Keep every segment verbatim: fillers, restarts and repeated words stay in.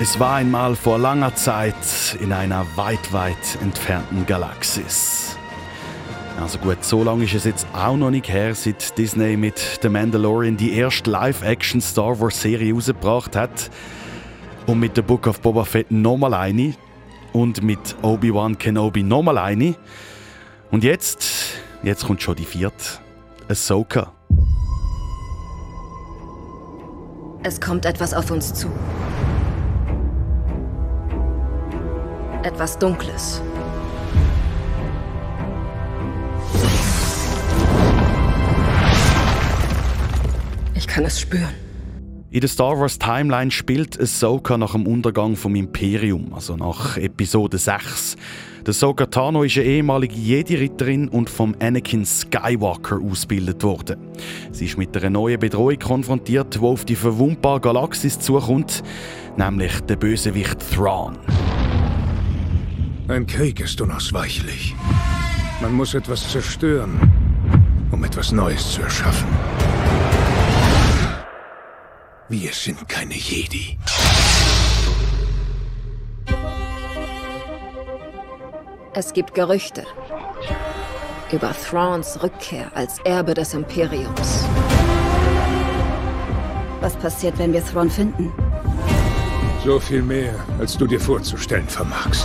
Es war einmal vor langer Zeit in einer weit, weit entfernten Galaxis. Also gut, so lange ist es jetzt auch noch nicht her, seit Disney mit The Mandalorian die erste Live-Action-Star Wars-Serie rausgebracht hat. Und mit The Book of Boba Fett nochmal eine. Und mit Obi-Wan Kenobi nochmal eine. Und jetzt, jetzt kommt schon die vierte. Ahsoka. Es kommt etwas auf uns zu. Etwas Dunkles. Ich kann es spüren. In der Star Wars Timeline spielt Ahsoka nach dem Untergang vom Imperium, also nach Episode sechs. Die Ahsoka Tano ist eine ehemalige Jedi-Ritterin und vom Anakin Skywalker ausgebildet worden. Sie ist mit einer neuen Bedrohung konfrontiert, die auf die verwundbare Galaxis zukommt, nämlich der Bösewicht Thrawn. Ein Krieg ist unausweichlich. Man muss etwas zerstören, um etwas Neues zu erschaffen. Wir sind keine Jedi. Es gibt Gerüchte über Thrawns Rückkehr als Erbe des Imperiums. Was passiert, wenn wir Thrawn finden? So viel mehr, als du dir vorzustellen vermagst.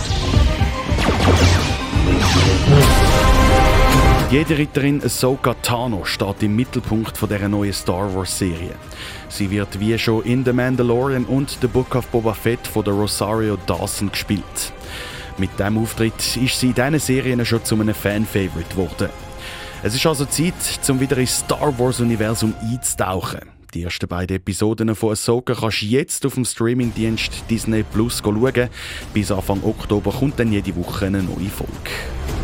Die Jedi-Ritterin Ahsoka Tano steht im Mittelpunkt von dieser neuen Star Wars-Serie. Sie wird wie schon in The Mandalorian und The Book of Boba Fett von der Rosario Dawson gespielt. Mit diesem Auftritt ist sie in diesen Serien schon zu einem Fan-Favorite geworden. Es ist also Zeit, um wieder ins Star Wars-Universum einzutauchen. Die ersten beiden Episoden von Ahsoka kannst du jetzt auf dem Streamingdienst Disney Plus schauen. Bis Anfang Oktober kommt dann jede Woche eine neue Folge.